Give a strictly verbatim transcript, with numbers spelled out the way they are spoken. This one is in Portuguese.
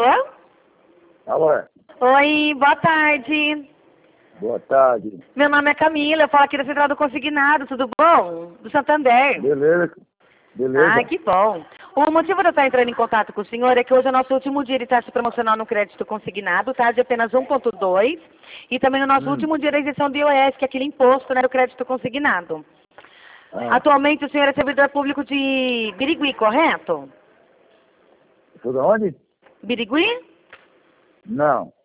Alô? Alô? Oi, boa tarde. Boa tarde. Meu nome é Camila, eu falo aqui da Central do Consignado, tudo bom? Do Santander. Beleza. Beleza. Ah, que bom. O motivo de eu estar entrando em contato com o senhor é que hoje é o nosso último dia de taxa promocional no crédito consignado, tá? De apenas um ponto dois. E também no nosso Hum. último dia da isenção do I O S, que é aquele imposto, né, do crédito consignado. Ah, Atualmente o senhor é servidor público de Birigui, correto? tudo onde? Birigui? Não.